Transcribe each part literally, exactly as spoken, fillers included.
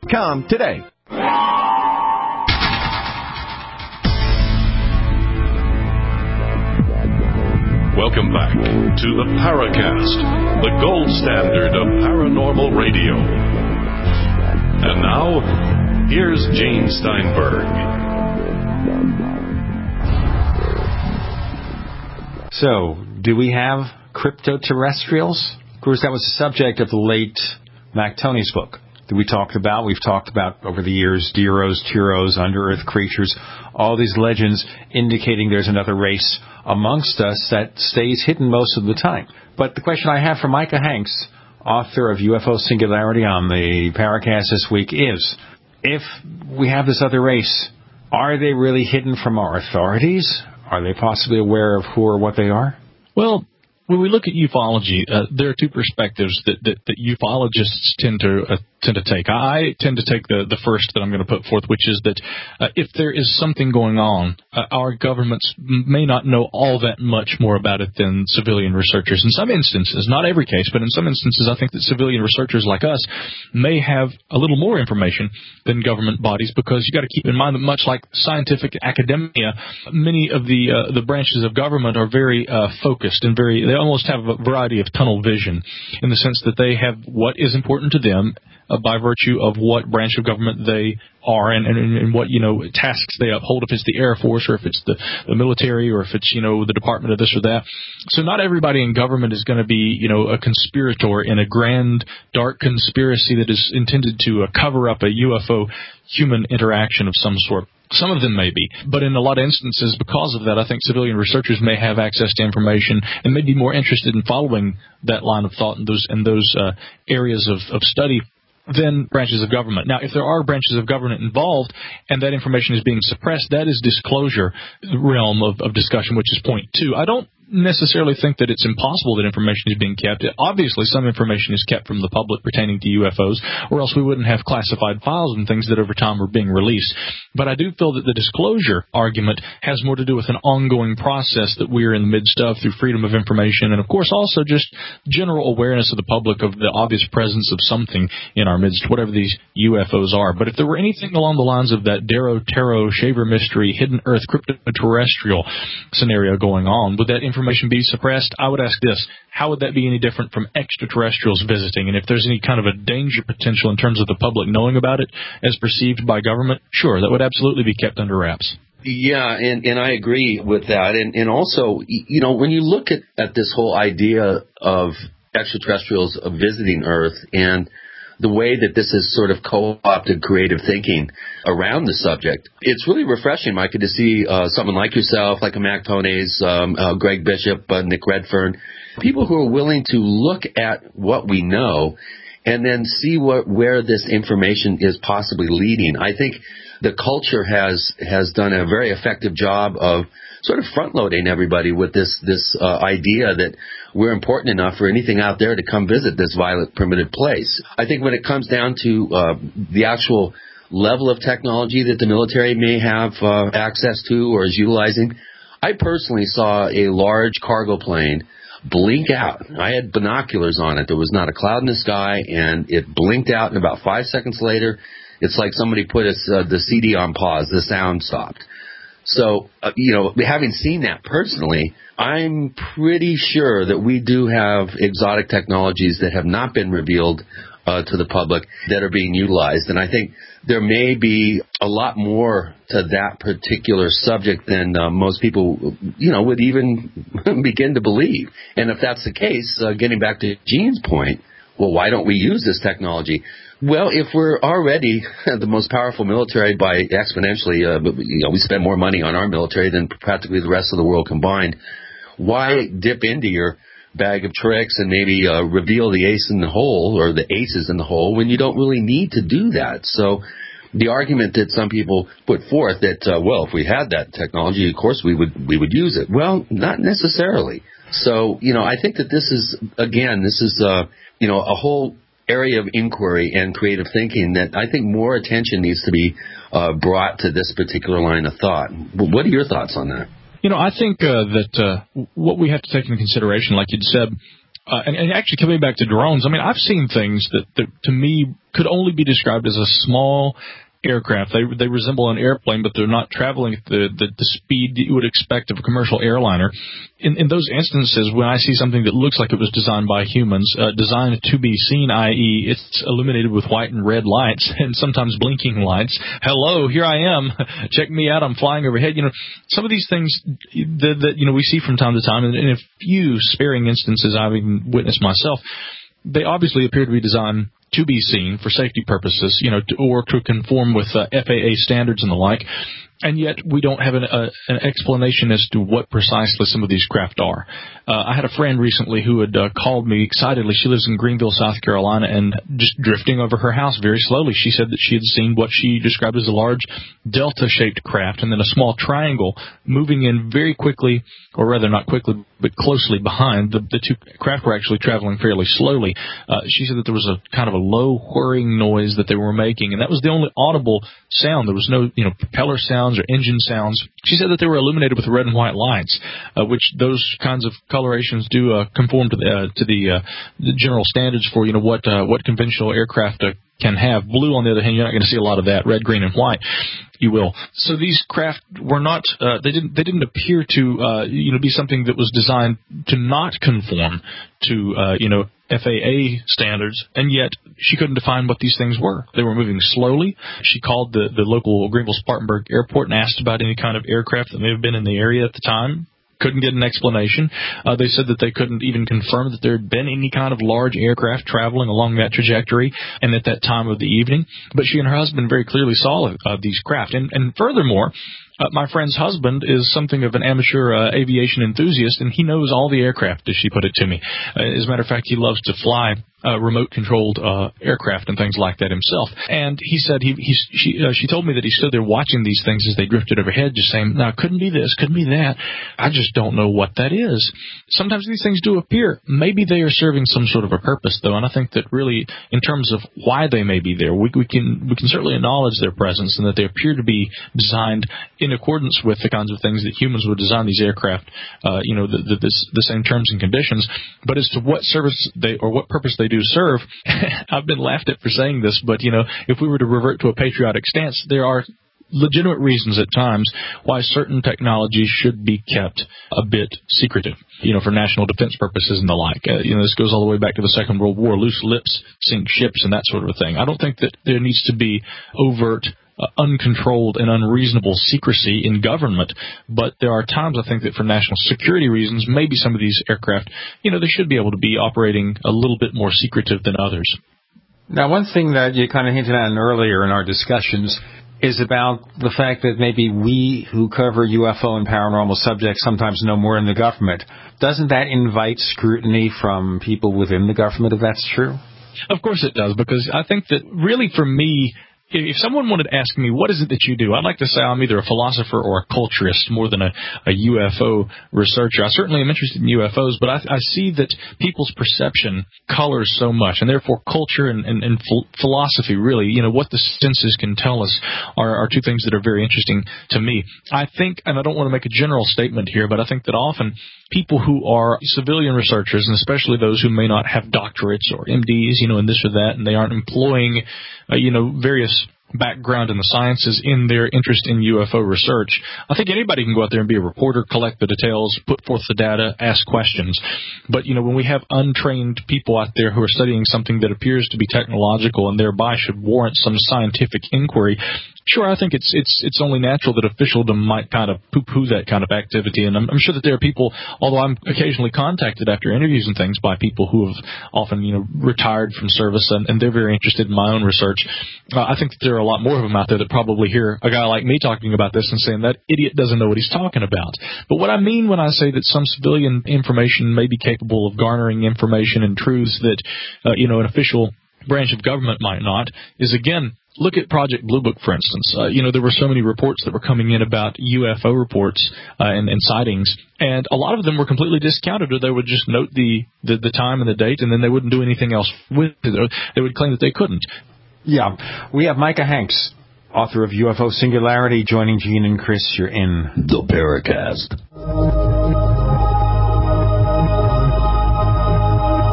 com today. Welcome back to the Paracast, the gold standard of paranormal radio. And now, here's Gene Steinberg. So, do we have cryptoterrestrials? Of course, that was the subject of the late Mac Tony's book that we talked about. We've talked about over the years, Deros, Tyros, under-earth creatures, all these legends indicating there's another race amongst us that stays hidden most of the time. But the question I have for Micah Hanks, author of U F O Singularity on the Paracast this week, is, if we have this other race, are they really hidden from our authorities? Are they possibly aware of who or what they are? Well, when we look at ufology, uh, there are two perspectives that, that, that ufologists tend to uh, tend to take. I tend to take the, the first that I'm going to put forth, which is that uh, if there is something going on, uh, our governments may not know all that much more about it than civilian researchers. In some instances, not every case, but in some instances, I think that civilian researchers like us may have a little more information than government bodies, because you got to keep in mind that much like scientific academia, many of the uh, the branches of government are very uh, focused and very, they almost have a variety of tunnel vision, in the sense that they have what is important to them uh, by virtue of what branch of government they are and, and, and what, you know, tasks they uphold, if it's the Air Force or if it's the, the military or if it's, you know, the Department of this or that. So not everybody in government is going to be, you know, a conspirator in a grand, dark conspiracy that is intended to uh, cover up a U F O human interaction of some sort. Some of them may be, but in a lot of instances, because of that, I think civilian researchers may have access to information and may be more interested in following that line of thought and those and those uh, areas of, of study than branches of government. Now, if there are branches of government involved and that information is being suppressed, that is disclosure realm of, of discussion, which is point two. I don't necessarily think that it's impossible that information is being kept. Obviously, some information is kept from the public pertaining to U F Os, or else we wouldn't have classified files and things that over time are being released. But I do feel that the disclosure argument has more to do with an ongoing process that we're in the midst of through freedom of information and, of course, also just general awareness of the public of the obvious presence of something in our midst, whatever these U F Os are. But if there were anything along the lines of that Darrow, Tarot, Shaver mystery, hidden Earth, cryptoterrestrial scenario going on, would that information information be suppressed? I would ask this: how would that be any different from extraterrestrials visiting? And if there's any kind of a danger potential in terms of the public knowing about it as perceived by government, sure, that would absolutely be kept under wraps. Yeah, and, and I agree with that. And, and also, you know, when you look at, at this whole idea of extraterrestrials visiting Earth and the way that this has sort of co-opted creative thinking around the subject, it's really refreshing, Micah, to see uh, someone like yourself, like a Mac Tony's, um, uh, Greg Bishop, uh, Nick Redfern, people who are willing to look at what we know and then see what where this information is possibly leading. I think the culture has has done a very effective job of sort of front-loading everybody with this this uh, idea that we're important enough for anything out there to come visit this violent, primitive place. I think when it comes down to uh, the actual level of technology that the military may have uh, access to or is utilizing, I personally saw a large cargo plane blink out. I had binoculars on it. There was not a cloud in the sky, and it blinked out, and about five seconds later, it's like somebody put a, uh, the C D on pause. The sound stopped. So, uh, you know, having seen that personally, I'm pretty sure that we do have exotic technologies that have not been revealed uh, to the public that are being utilized. And I think there may be a lot more to that particular subject than uh, most people, you know, would even begin to believe. And if that's the case, uh, getting back to Gene's point, well, why don't we use this technology? Well, if we're already the most powerful military by exponentially, uh, you know, we spend more money on our military than practically the rest of the world combined, why dip into your bag of tricks and maybe uh, reveal the ace in the hole or the aces in the hole when you don't really need to do that? So the argument that some people put forth that, uh, well, if we had that technology, of course we would we would use it. Well, not necessarily. So, you know, I think that this is, again, this is, uh, you know, a whole area of inquiry and creative thinking that I think more attention needs to be uh, brought to this particular line of thought. What are your thoughts on that? You know, I think uh, that uh, what we have to take into consideration, like you'd said, Uh, and, and actually, coming back to drones, I mean, I've seen things that, that to me could only be described as a small aircraft. They they resemble an airplane, but they're not traveling at the, the, the speed that you would expect of a commercial airliner. In, in those instances, when I see something that looks like it was designed by humans, uh, designed to be seen, that is it's illuminated with white and red lights and sometimes blinking lights. Hello, here I am. Check me out. I'm flying overhead. You know, some of these things that, that you know we see from time to time, and in a few sparing instances I've even witnessed myself, they obviously appear to be designed to be seen for safety purposes, you know, to, or to conform with uh, F A A standards and the like. And yet we don't have an, uh, an explanation as to what precisely some of these craft are. Uh, I had a friend recently who had uh, called me excitedly. She lives in Greenville, South Carolina, and just drifting over her house very slowly, she said that she had seen what she described as a large delta-shaped craft and then a small triangle moving in very quickly, or rather not quickly, but closely behind. The, the two craft were actually traveling fairly slowly. Uh, she said that there was a kind of a low whirring noise that they were making, and that was the only audible sound. There was no, you know, propeller sound or engine sounds. She said that they were illuminated with red and white lights, uh, which those kinds of colorations do uh, conform to the uh, to the, uh, the general standards for you know what uh, what conventional aircraft uh, can have. Blue, on the other hand, you're not going to see a lot of that. Red, green, and white, you will. So these craft were not. Uh, they didn't. They didn't appear to uh, you know be something that was designed to not conform to uh, you know. F A A standards, and yet she couldn't define what these things were. They were moving slowly. She called the, the local Greenville-Spartanburg airport and asked about any kind of aircraft that may have been in the area at the time. Couldn't get an explanation. Uh, they said that they couldn't even confirm that there had been any kind of large aircraft traveling along that trajectory and at that time of the evening. But she and her husband very clearly saw uh, these craft. And, and furthermore, Uh, my friend's husband is something of an amateur uh, aviation enthusiast, and he knows all the aircraft, as she put it to me. Uh, as a matter of fact, he loves to fly uh, remote-controlled uh, aircraft and things like that himself. And he said he, he she uh, she told me that he stood there watching these things as they drifted overhead, just saying, "Now, couldn't be this, couldn't be that. I just don't know what that is." Sometimes these things do appear. Maybe they are serving some sort of a purpose, though, and I think that really, in terms of why they may be there, we, we can we can certainly acknowledge their presence and that they appear to be designed in accordance with the kinds of things that humans would design these aircraft, uh, you know, the, the, the, the same terms and conditions. But as to what service they or what purpose they do serve, I've been laughed at for saying this, but, you know, if we were to revert to a patriotic stance, there are legitimate reasons at times why certain technologies should be kept a bit secretive, you know, for national defense purposes and the like. Uh, you know, this goes all the way back to the Second World War. Loose lips sink ships and that sort of a thing. I don't think that there needs to be overt Uh, uncontrolled and unreasonable secrecy in government, but there are times, I think, that for national security reasons, maybe some of these aircraft, you know, they should be able to be operating a little bit more secretive than others. Now, one thing that you kind of hinted at earlier in our discussions is about the fact that maybe we who cover U F O and paranormal subjects sometimes know more than the government. Doesn't that invite scrutiny from people within the government, if that's true? Of course it does, because I think that really for me, if someone wanted to ask me, what is it that you do? I'd like to say I'm either a philosopher or a culturist more than a, a U F O researcher. I certainly am interested in U F Os, but I, I see that people's perception colors so much, and therefore culture and, and, and ph- philosophy, really, you know, what the senses can tell us are, are two things that are very interesting to me. I think, and I don't want to make a general statement here, but I think that often people who are civilian researchers, and especially those who may not have doctorates or M Ds, you know, in this or that, and they aren't employing, uh, you know, various background in the sciences in their interest in U F O research. I think anybody can go out there and be a reporter, collect the details, put forth the data, ask questions. But, you know, when we have untrained people out there who are studying something that appears to be technological and thereby should warrant some scientific inquiry, sure, I think it's it's it's only natural that officialdom might kind of poo-poo that kind of activity. And I'm, I'm sure that there are people, although I'm occasionally contacted after interviews and things by people who have often, you know, retired from service and, and they're very interested in my own research. Uh, I think that there are a lot more of them out there that probably hear a guy like me talking about this and saying that idiot doesn't know what he's talking about. But what I mean when I say that some civilian information may be capable of garnering information and truths that, uh, you know, an official branch of government might not is, again, look at Project Blue Book, for instance. Uh, you know, there were so many reports that were coming in about U F O reports uh, and, and sightings, and a lot of them were completely discounted, or they would just note the, the, the time and the date, and then they wouldn't do anything else with it. They would claim that they couldn't. Yeah. We have Micah Hanks, author of U F O Singularity, joining Gene and Chris. You're in the Paracast.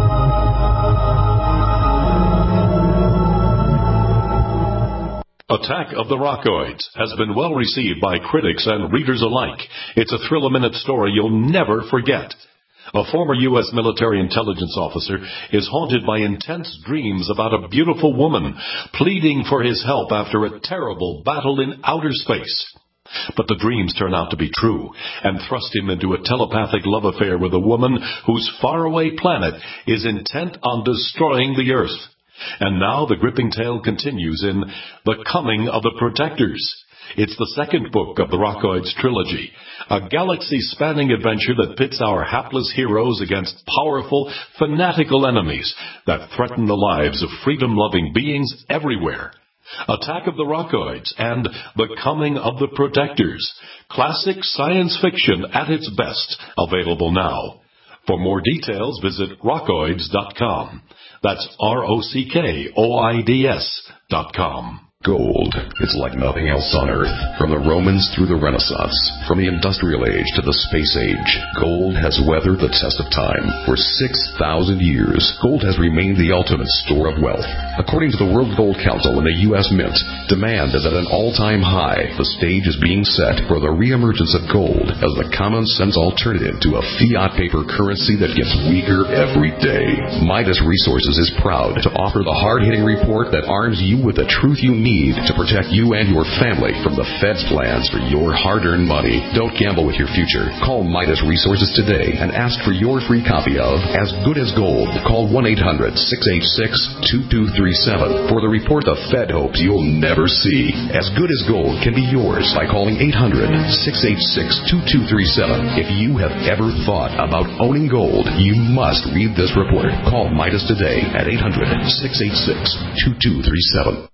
Attack of the Rockoids has been well received by critics and readers alike. It's a thrill-a-minute story you'll never forget. A former U S military intelligence officer is haunted by intense dreams about a beautiful woman pleading for his help after a terrible battle in outer space. But the dreams turn out to be true and thrust him into a telepathic love affair with a woman whose faraway planet is intent on destroying the Earth. And now the gripping tale continues in The Coming of the Protectors. It's the second book of the Rockoids trilogy, a galaxy-spanning adventure that pits our hapless heroes against powerful, fanatical enemies that threaten the lives of freedom-loving beings everywhere. Attack of the Rockoids and The Coming of the Protectors. Classic science fiction at its best, available now. For more details, visit rockoids dot com. That's R O C K O I D S dot com. Gold is like nothing else on Earth. From the Romans through the Renaissance, from the Industrial Age to the Space Age, gold has weathered the test of time. For six thousand years, gold has remained the ultimate store of wealth. According to the World Gold Council and the U S Mint, demand is at an all-time high. The stage is being set for the reemergence of gold as the common-sense alternative to a fiat paper currency that gets weaker every day. Midas Resources is proud to offer the hard-hitting report that arms you with the truth you need to protect you and your family from the Fed's plans for your hard-earned money. Don't gamble with your future. Call Midas Resources today and ask for your free copy of As Good as Gold. Call one eight hundred six eight six two two three seven for the report the Fed hopes you'll never see. As Good as Gold can be yours by calling eight hundred six eight six two two three seven. If you have ever thought about owning gold, you must read this report. Call Midas today at eight hundred six eight six two two three seven.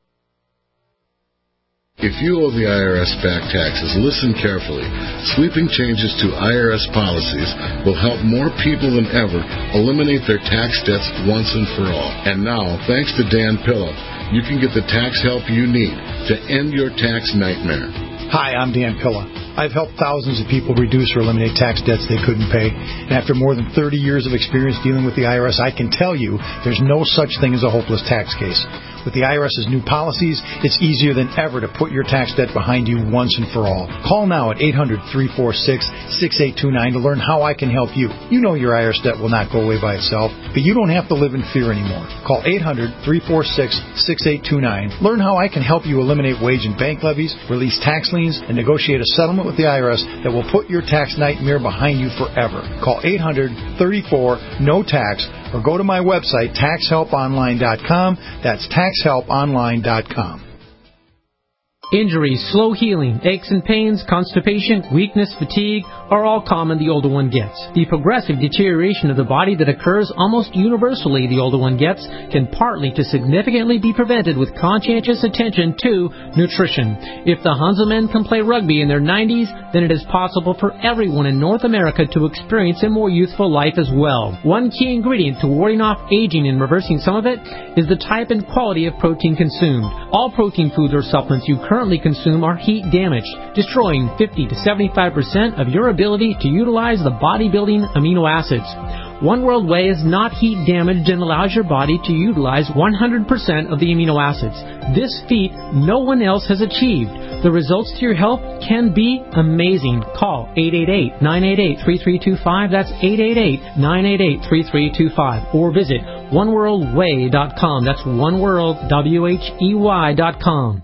If you owe the I R S back taxes, listen carefully. Sweeping changes to I R S policies will help more people than ever eliminate their tax debts once and for all. And now, thanks to Dan Pilla, you can get the tax help you need to end your tax nightmare. Hi, I'm Dan Pilla. I've helped thousands of people reduce or eliminate tax debts they couldn't pay. And after more than thirty years of experience dealing with the I R S, I can tell you there's no such thing as a hopeless tax case. With the I R S's new policies, it's easier than ever to put your tax debt behind you once and for all. Call now at eight hundred three four six six eight two nine to learn how I can help you. You know your I R S debt will not go away by itself, but you don't have to live in fear anymore. Call eight hundred three four six six eight two nine. Learn how I can help you eliminate wage and bank levies, release tax liens, and negotiate a settlement with the I R S that will put your tax nightmare behind you forever. Call eight hundred thirty-four N O T A X or go to my website, tax help online dot com. That's tax help online dot com. Injuries, slow healing, aches and pains, constipation, weakness, fatigue are all common the older one gets. The progressive deterioration of the body that occurs almost universally the older one gets can partly to significantly be prevented with conscientious attention to nutrition. If the Hanselmen can play rugby in their nineties, then it is possible for everyone in North America to experience a more youthful life as well. One key ingredient to warding off aging and reversing some of it is the type and quality of protein consumed. All protein foods or supplements you currently consume are heat damaged, destroying fifty to seventy-five percent of your ability to utilize the bodybuilding amino acids. One World Whey is not heat damaged and allows your body to utilize one hundred percent of the amino acids. This feat no one else has achieved. The results to your health can be amazing. Call eight eight eight nine eight eight three three two five. That's eight eight eight nine eight eight three three two five. Or visit one world whey dot com. That's oneworld, W H E Y dot com.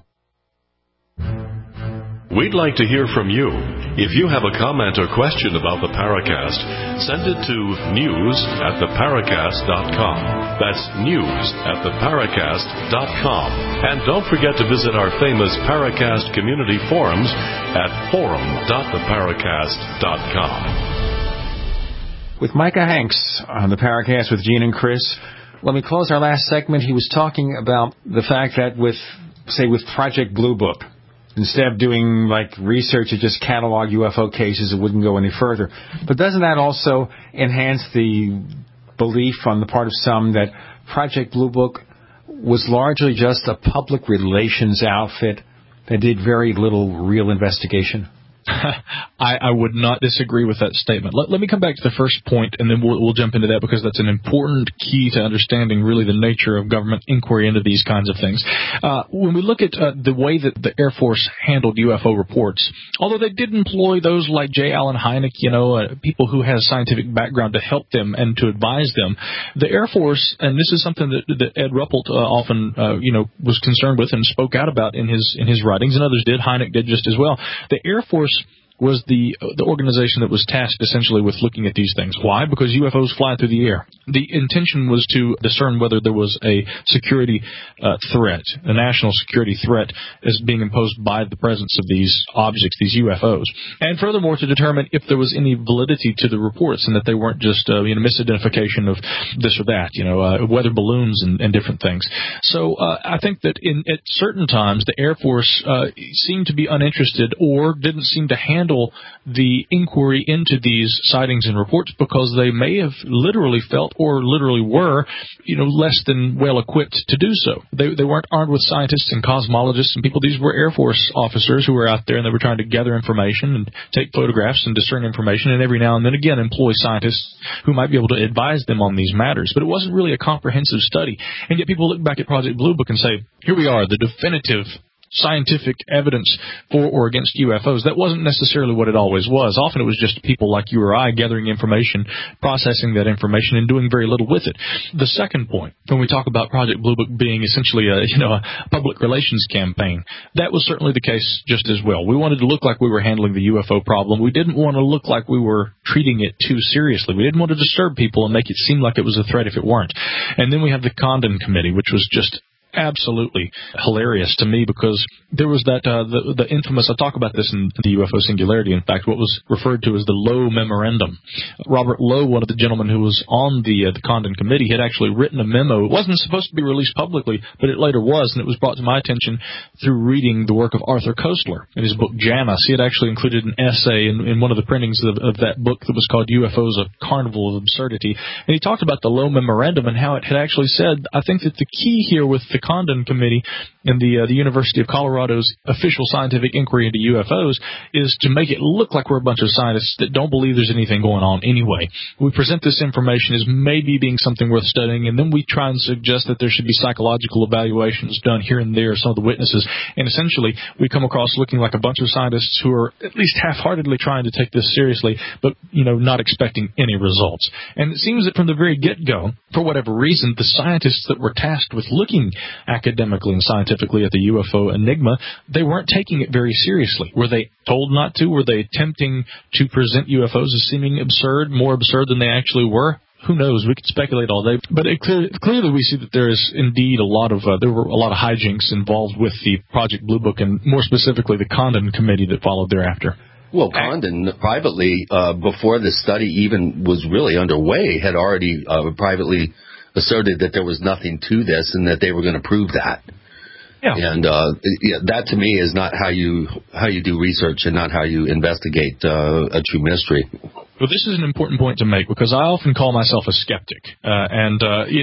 We'd like to hear from you. If you have a comment or question about the Paracast, send it to news at the paracast dot com. That's news at the paracast dot com. And don't forget to visit our famous Paracast community forums at forum dot the paracast dot com. With Micah Hanks on the Paracast with Gene and Chris, when we close our last segment, he was talking about the fact that with, say, with Project Blue Book, instead of doing like research to just catalog U F O cases, it wouldn't go any further. But doesn't that also enhance the belief on the part of some that Project Blue Book was largely just a public relations outfit that did very little real investigation? I, I would not disagree with that statement. Let, let me come back to the first point, and then we'll, we'll jump into that because that's an important key to understanding really the nature of government inquiry into these kinds of things. Uh, when we look at uh, the way that the Air Force handled U F O reports, although they did employ those like J. Allen Hynek, you know, uh, people who have scientific background to help them and to advise them, the Air Force, and this is something that, that Ed Ruppelt uh, often, uh, you know, was concerned with and spoke out about in his in his writings, and others did. Hynek did just as well. The Air Force was the the organization that was tasked essentially with looking at these things. Why? Because U F Os fly through the air. The intention was to discern whether there was a security uh, threat, a national security threat as being imposed by the presence of these objects, these U F Os. And furthermore, to determine if there was any validity to the reports and that they weren't just uh, you know, misidentification of this or that, you know, uh, weather balloons and, and different things. So uh, I think that in at certain times the Air Force uh, seemed to be uninterested or didn't seem to handle the inquiry into these sightings and reports because they may have literally felt or literally were, you know, less than well equipped to do so. They they weren't armed with scientists and cosmologists and people. These were Air Force officers who were out there and they were trying to gather information and take photographs and discern information and every now and then again employ scientists who might be able to advise them on these matters. But it wasn't really a comprehensive study. And yet people look back at Project Blue Book and say, here we are, the definitive scientific evidence for or against U F Os. That wasn't necessarily what it always was. Often it was just people like you or I gathering information, processing that information, and doing very little with it. The second point, when we talk about Project Blue Book being essentially a, you know, a public relations campaign, that was certainly the case just as well. We wanted to look like we were handling the U F O problem. We didn't want to look like we were treating it too seriously. We didn't want to disturb people and make it seem like it was a threat if it weren't. And then we have the Condon Committee, which was just absolutely hilarious to me because there was that uh, the, the infamous, I talk about this in the U F O Singularity, in fact, what was referred to as the Lowe Memorandum. Robert Lowe, one of the gentlemen who was on the uh, the Condon Committee, had actually written a memo. It wasn't supposed to be released publicly, but it later was, and it was brought to my attention through reading the work of Arthur Koestler in his book Janus. He had actually included an essay in, in one of the printings of, of that book that was called U F Os, A Carnival of Absurdity, and he talked about the Lowe Memorandum and how it had actually said, I think that the key here with the Condon Committee and the uh, the University of Colorado's official scientific inquiry into U F Os is to make it look like we're a bunch of scientists that don't believe there's anything going on anyway. We present this information as maybe being something worth studying, and then we try and suggest that there should be psychological evaluations done here and there of some of the witnesses, and essentially we come across looking like a bunch of scientists who are at least half-heartedly trying to take this seriously, but, you know, not expecting any results. And it seems that from the very get-go, for whatever reason, the scientists that were tasked with looking academically and scientifically at the U F O enigma, they weren't taking it very seriously. Were they told not to? Were they attempting to present U F Os as seeming absurd, more absurd than they actually were? Who knows? We could speculate all day, but it clear, clearly we see that there is indeed a lot of uh, there were a lot of hijinks involved with the Project Blue Book, and more specifically the Condon Committee that followed thereafter. Well, Condon privately, uh, before the study even was really underway, had already uh, privately asserted that there was nothing to this and that they were going to prove that. Yeah. And uh, yeah, that to me is not how you how you do research and not how you investigate uh, a true mystery. Well, this is an important point to make because I often call myself a skeptic. Uh, and uh, it,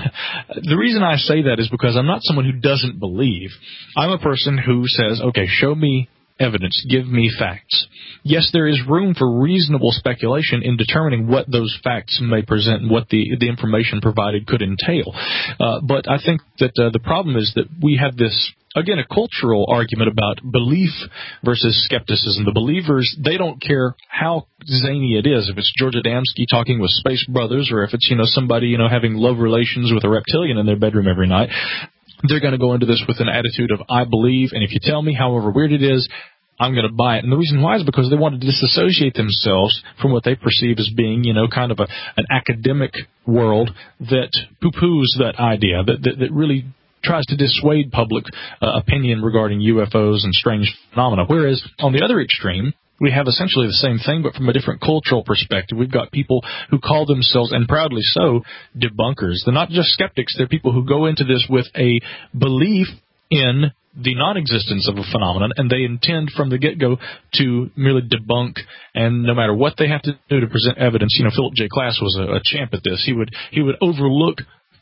the reason I say that is because I'm not someone who doesn't believe. I'm a person who says, okay, show me evidence, give me facts. Yes, there is room for reasonable speculation in determining what those facts may present and what the, the information provided could entail. Uh, but I think that uh, the problem is that we have this, again, a cultural argument about belief versus skepticism. The believers, they don't care how zany it is, if it's George Adamski talking with Space Brothers or if it's, you know, somebody, you know, having love relations with a reptilian in their bedroom every night. They're going to go into this with an attitude of, I believe, and if you tell me, however weird it is, I'm going to buy it. And the reason why is because they want to disassociate themselves from what they perceive as being, you know, kind of a, an academic world that poo-poos that idea, that, that, that really tries to dissuade public uh, opinion regarding U F Os and strange phenomena. Whereas on the other extreme, we have essentially the same thing, but from a different cultural perspective. We've got people who call themselves, and proudly so, debunkers. They're not just skeptics. They're people who go into this with a belief in the non-existence of a phenomenon, and they intend from the get-go to merely debunk, and no matter what they have to do to present evidence. You know, Philip J. Klass was a, a champ at this. He would he would overlook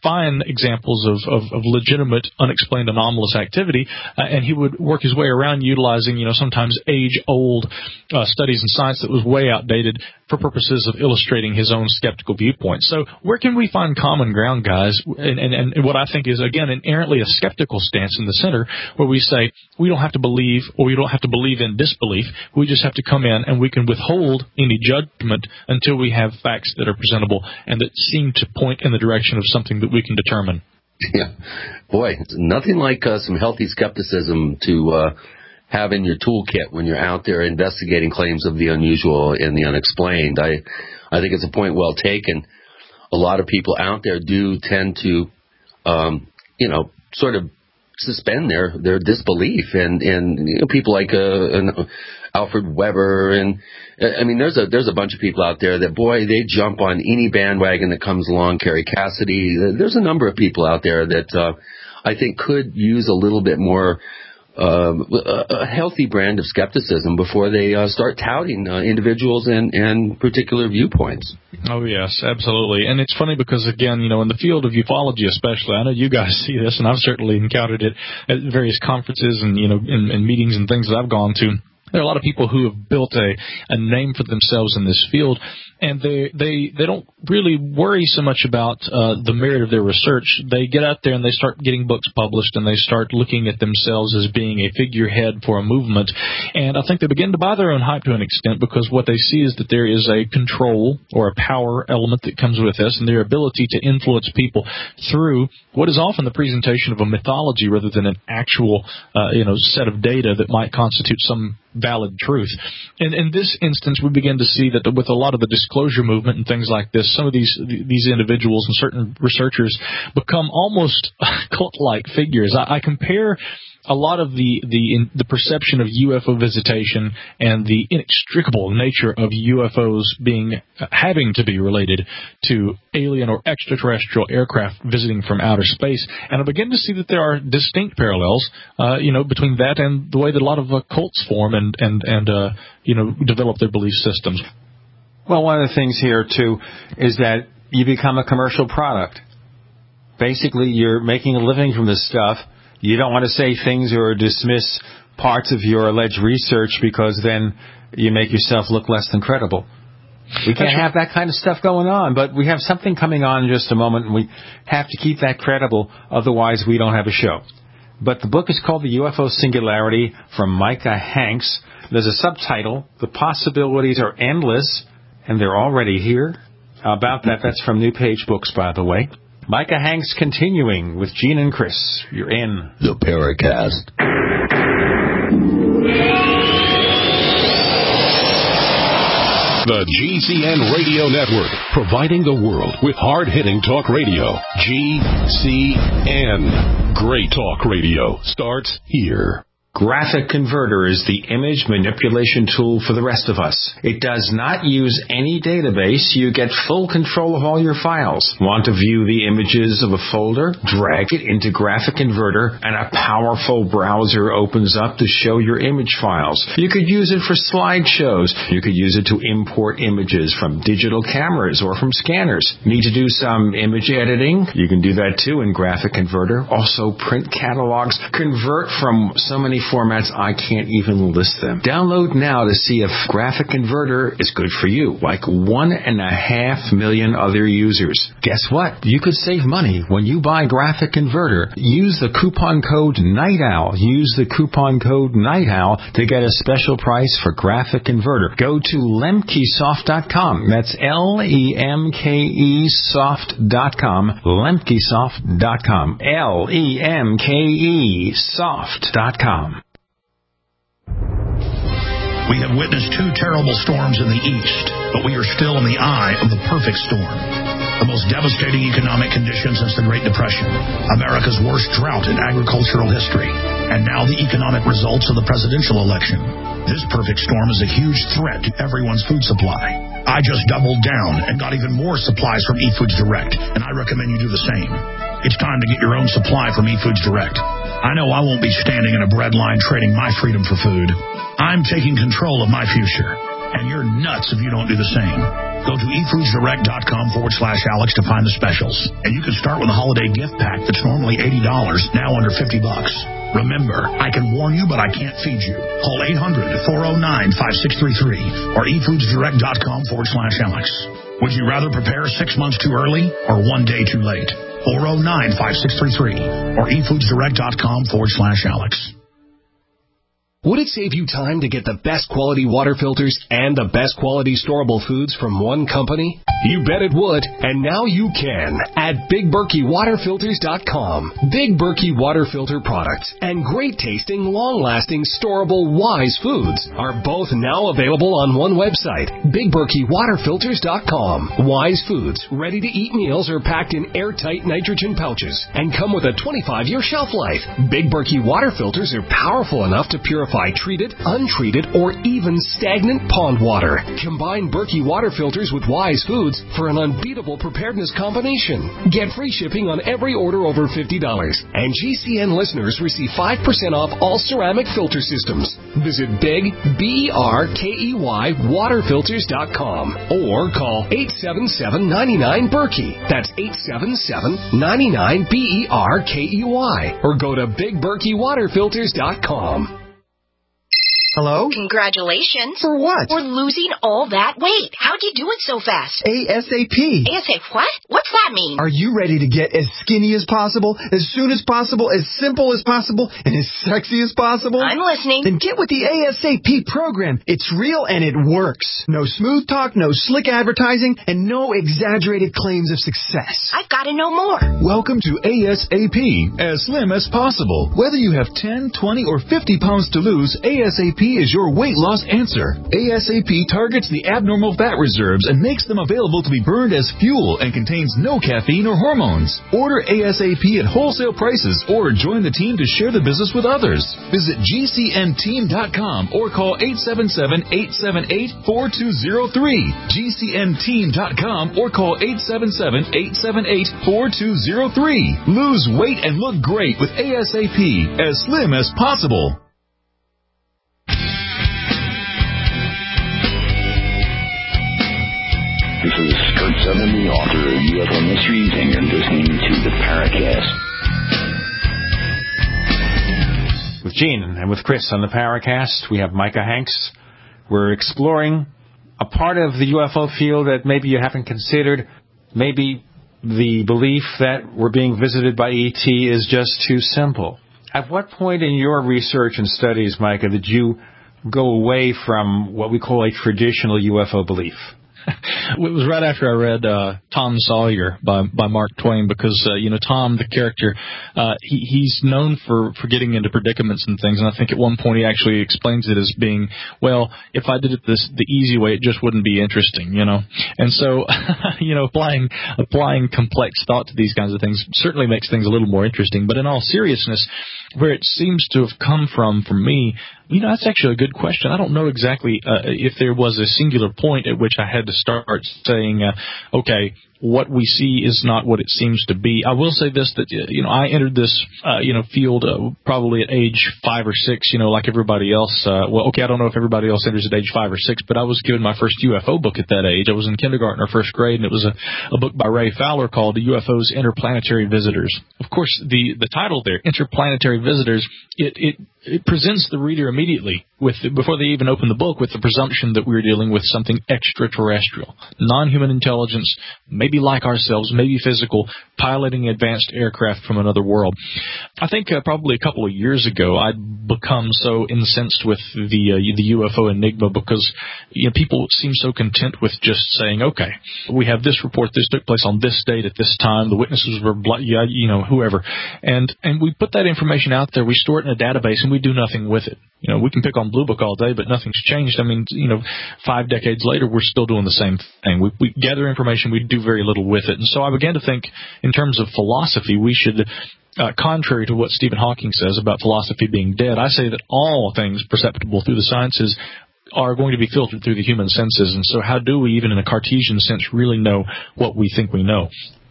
find examples of, of, of legitimate, unexplained, anomalous activity, uh, and he would work his way around utilizing, you know, sometimes age-old uh, studies in science that was way outdated for purposes of illustrating his own skeptical viewpoint. So where can we find common ground, guys? And, and, and what I think is, again, inherently a skeptical stance in the center, where we say we don't have to believe, or we don't have to believe in disbelief. We just have to come in and we can withhold any judgment until we have facts that are presentable and that seem to point in the direction of something that we can determine. Yeah. Boy, nothing like uh, some healthy skepticism to uh, have in your toolkit when you're out there investigating claims of the unusual and the unexplained. I, I think it's a point well taken. A lot of people out there do tend to, um, you know, sort of suspend their, their disbelief, and, and you know, people like uh, an Alfred Weber, and I mean, there's a there's a bunch of people out there that, boy, they jump on any bandwagon that comes along. Kerry Cassidy, there's a number of people out there that uh, I think could use a little bit more uh, a healthy brand of skepticism before they uh, start touting uh, individuals and, and particular viewpoints. Oh, yes, absolutely. And it's funny because, again, you know, in the field of ufology especially, I know you guys see this, and I've certainly encountered it at various conferences and, you know, in, in meetings and things that I've gone to. There are a lot of people who have built a, a name for themselves in this field, and they they, they don't really worry so much about uh, the merit of their research. They get out there and they start getting books published, and they start looking at themselves as being a figurehead for a movement. And I think they begin to buy their own hype to an extent, because what they see is that there is a control or a power element that comes with this, and their ability to influence people through what is often the presentation of a mythology rather than an actual uh, you know set of data that might constitute some valid truth. And in this instance, we begin to see that with a lot of the disclosure movement and things like this, some of these these individuals and certain researchers become almost cult-like figures. I, I compare a lot of the the, in, the perception of U F O visitation and the inextricable nature of U F Os being uh, having to be related to alien or extraterrestrial aircraft visiting from outer space, and I begin to see that there are distinct parallels, uh, you know, between that and the way that a lot of uh, cults form and and and uh, you know develop their belief systems. Well, one of the things here too is that you become a commercial product. Basically, you're making a living from this stuff. You don't want to say things or dismiss parts of your alleged research, because then you make yourself look less than credible. We can't have that kind of stuff going on, but we have something coming on in just a moment, and we have to keep that credible, otherwise we don't have a show. But the book is called The U F O Singularity from Micah Hanks. There's a subtitle, The Possibilities Are Endless, and they're already here. How about that? That's from New Page Books, by the way. Micah Hanks continuing with Gene and Chris. You're in the Paracast. The G C N Radio Network, providing the world with hard-hitting talk radio. G C N. Great talk radio starts here. Graphic Converter is the image manipulation tool for the rest of us. It does not use any database. You get full control of all your files. Want to view the images of a folder? Drag it into Graphic Converter, and a powerful browser opens up to show your image files. You could use it for slideshows. You could use it to import images from digital cameras or from scanners. Need to do some image editing? You can do that too in Graphic Converter. Also print catalogs. Convert from so many formats I can't even list them. Download now to see if Graphic Converter is good for you, like one and a half million other users. Guess what? You could save money when you buy Graphic Converter. Use the coupon code NIGHTOWL. Use the coupon code NIGHTOWL to get a special price for Graphic Converter. Go to lemkesoft dot com. That's L E M K E soft dot com. lemkesoft dot com. L E M K E soft dot com. We have witnessed two terrible storms in the east, but we are still in the eye of the perfect storm. The most devastating economic conditions since the Great Depression, America's worst drought in agricultural history, and now the economic results of the presidential election. This perfect storm is a huge threat to everyone's food supply. I just doubled down and got even more supplies from eFoods Direct, and I recommend you do the same. It's time to get your own supply from eFoods Direct. I know I won't be standing in a bread line trading my freedom for food. I'm taking control of my future. and you're nuts if you don't do the same. Go to eatfoodsdirect.com forward slash Alex to find the specials. And you can start with a holiday gift pack that's normally eighty dollars, now under fifty bucks. Remember, I can warn you, but I can't feed you. Call eight hundred, four oh nine, five six three three or eatfoodsdirect.com forward slash Alex. Would you rather prepare six months too early or one day too late? four oh nine, five six three three or eatfoodsdirect.com forward slash Alex. Would it save you time to get the best quality water filters and the best quality storable foods from one company? You bet it would, and now you can at Big Berkey Water Filters dot com. Big Berkey Water Filter products and great tasting, long-lasting, storable Wise foods are both now available on one website, Big Berkey Water Filters dot com. Wise foods, ready-to-eat meals are packed in airtight nitrogen pouches and come with a twenty-five year shelf life. Big Berkey Water Filters are powerful enough to purify treated, untreated, or even stagnant pond water. Combine Berkey Water Filters with Wise Foods for an unbeatable preparedness combination. Get free shipping on every order over fifty dollars. And G C N listeners receive five percent off all ceramic filter systems. Visit Big, B E R K E Y, water filters dot com or call eight seven seven, nine nine, Berkey. That's eight seven seven, nine nine, B E R K E Y. Or go to Big Berkey Water Filters dot com. Hello? Congratulations. For what? For losing all that weight. How'd you do it so fast? ASAP. ASAP what? What's that mean? Are you ready to get as skinny as possible, as soon as possible, as simple as possible, and as sexy as possible? I'm listening. Then get with the ASAP program. It's real and it works. No smooth talk, no slick advertising, and no exaggerated claims of success. I've got to know more. Welcome to ASAP, as slim as possible. Whether you have ten, twenty, or fifty pounds to lose, ASAP is your weight loss answer. ASAP targets the abnormal fat reserves and makes them available to be burned as fuel and contains no caffeine or hormones. Order ASAP at wholesale prices or join the team to share the business with others. Visit G C N team dot com or call eight seven seven, eight seven eight, four two zero three. G C N team dot com or call eight seven seven, eight seven eight, four two zero three. Lose weight and look great with ASAP, as slim as possible. This is Kurt Sutherland, the author of U F O Mysteries, and you're listening to the Paracast. With Gene and with Chris on the Paracast, we have Micah Hanks. We're exploring a part of the U F O field that maybe you haven't considered. Maybe the belief that we're being visited by E T is just too simple. At what point in your research and studies, Micah, did you go away from what we call a traditional U F O belief? It was right after I read uh, Tom Sawyer by by Mark Twain, because uh, you know Tom, the character, uh, he, he's known for, for getting into predicaments and things, and I think at one point he actually explains it as being, well, if I did it this the easy way, it just wouldn't be interesting, you know. And so, you know, applying applying complex thought to these kinds of things certainly makes things a little more interesting. But in all seriousness, where it seems to have come from for me, you know, that's actually a good question. I don't know exactly uh, if there was a singular point at which I had to start saying, uh, okay, what we see is not what it seems to be. I will say this, that, you know, I entered this, uh, you know, field uh, probably at age five or six, you know, like everybody else. Uh, well, okay, I don't know if everybody else enters at age five or six, but I was given my first U F O book at that age. I was in kindergarten or first grade, and it was a, a book by Ray Fowler called U F Os, Interplanetary Visitors. Of course, the, the title there, Interplanetary Visitors, it, it, it presents the reader immediately, with before they even open the book, with the presumption that we're dealing with something extraterrestrial, non-human intelligence, maybe like ourselves, maybe physical, piloting advanced aircraft from another world. I think uh, probably a couple of years ago, I'd become so incensed with the uh, the U F O enigma, because you know, people seem so content with just saying, okay, we have this report, this took place on this date at this time, the witnesses were, blah, yeah, you know, whoever, and and we put that information out there, we store it in a database, and we do nothing with it. You know, we can pick on Blue Book all day, but nothing's changed. I mean, you know, five decades later, we're still doing the same thing. We, we gather information, we do very little with it. And so I began to think, in terms of philosophy, we should, uh, contrary to what Stephen Hawking says about philosophy being dead, I say that all things perceptible through the sciences are going to be filtered through the human senses. And so how do we, even in a Cartesian sense, really know what we think we know?